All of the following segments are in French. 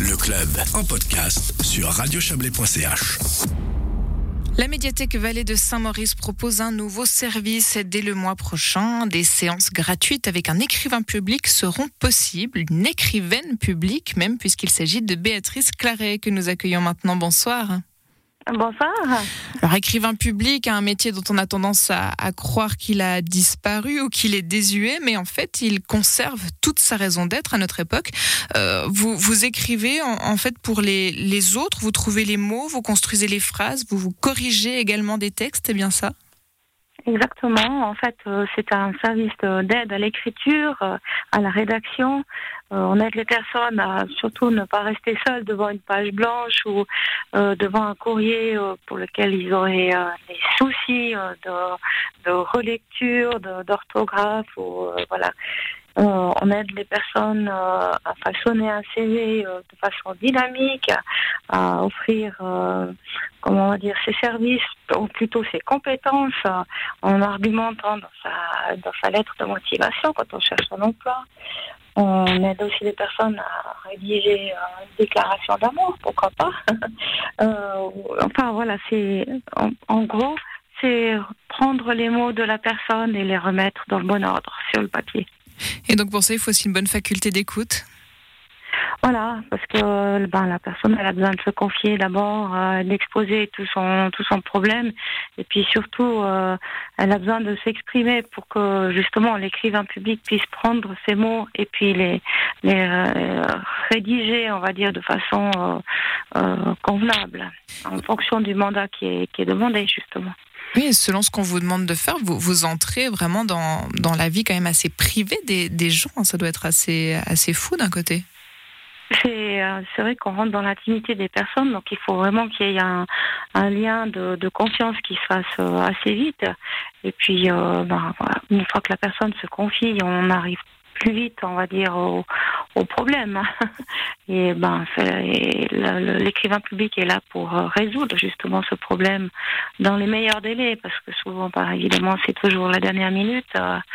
Le club en podcast sur radiochablais.ch. La médiathèque Vallée de Saint-Maurice propose un nouveau service dès le mois prochain. Des séances gratuites avec un écrivain public seront possibles. Une écrivaine publique même, puisqu'il s'agit de Béatrice Claret que nous accueillons maintenant. Bonsoir. Bonsoir. Alors, écrivain public, un métier dont on a tendance à croire qu'il a disparu ou qu'il est désuet, mais en fait, il conserve toute sa raison d'être à notre époque. Vous écrivez en fait pour les autres, vous trouvez les mots, vous construisez les phrases, vous corrigez également des textes, c'est bien ça ? Exactement. En fait, c'est un service d'aide à l'écriture, à la rédaction. On aide les personnes à surtout ne pas rester seules devant une page blanche ou devant un courrier pour lequel ils auraient des soucis de relecture, d'orthographe. Voilà. On aide les personnes à façonner un CV de façon dynamique, à offrir, ses services, ou plutôt ses compétences, en argumentant dans sa lettre de motivation quand on cherche un emploi. On aide aussi les personnes à rédiger une déclaration d'amour, pourquoi pas. En gros, c'est prendre les mots de la personne et les remettre dans le bon ordre sur le papier. Et donc pour ça, il faut aussi une bonne faculté d'écoute. Voilà, parce que la personne, elle a besoin de se confier d'abord, d'exposer tout son problème, et puis surtout, elle a besoin de s'exprimer pour que justement l'écrivain public puisse prendre ses mots et puis les rédiger, on va dire, de façon convenable, en fonction du mandat qui est demandé justement. Oui, et selon ce qu'on vous demande de faire, vous entrez vraiment dans la vie quand même assez privée des gens. Ça doit être assez fou d'un côté. C'est vrai qu'on rentre dans l'intimité des personnes, donc il faut vraiment qu'il y ait un lien de confiance qui se fasse assez vite. Et puis, une fois que la personne se confie, on arrive plus vite, on va dire, au problème. Et l'écrivain public est là pour résoudre justement ce problème dans les meilleurs délais, parce que souvent, évidemment, c'est toujours la dernière minute.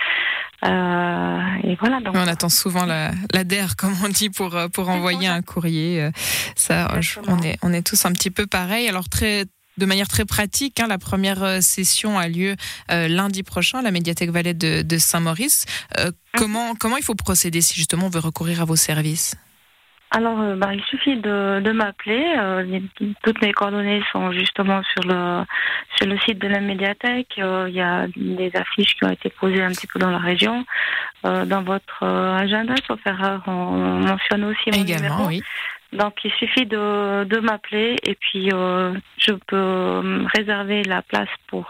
Et voilà. Donc, on attend souvent la DER, comme on dit, pour envoyer un courrier. On est tous un petit peu pareil. Alors de manière très pratique, la première session a lieu lundi prochain à la médiathèque Vallée de Saint-Maurice. Comment il faut procéder si justement on veut recourir à vos services ? Alors, il suffit de m'appeler. Toutes mes coordonnées sont justement sur le site de la médiathèque. Il y a des affiches qui ont été posées un petit peu dans la région. Dans votre agenda, sauf erreur, on mentionne aussi mon numéro. Oui. Donc, il suffit de m'appeler et puis je peux réserver la place pour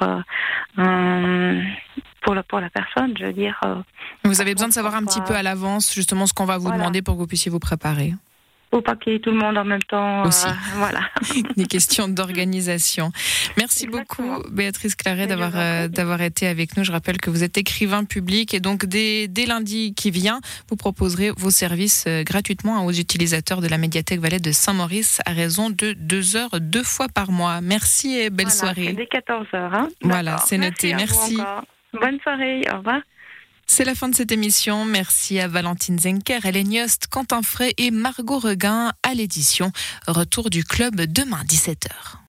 la personne, je veux dire. Vous avez besoin de savoir un petit peu à l'avance justement ce qu'on va vous demander pour que vous puissiez vous préparer. Faut pas qu'il y ait tout le monde en même temps. Aussi. Voilà. Des questions d'organisation. Merci Exactement. beaucoup, Béatrice Claret, d'avoir été avec nous. Je rappelle que vous êtes écrivain public et donc dès lundi qui vient, vous proposerez vos services gratuitement aux utilisateurs de la médiathèque Vallée de Saint-Maurice à raison de 2 heures 2 fois par mois. Merci et belle soirée. C'est dès 14h. Voilà, c'est noté. Merci. Bonne soirée. Au revoir. C'est la fin de cette émission. Merci à Valentine Zenker, Hélène Yost, Quentin Frey et Margot Reguin à l'édition. Retour du club demain 17h.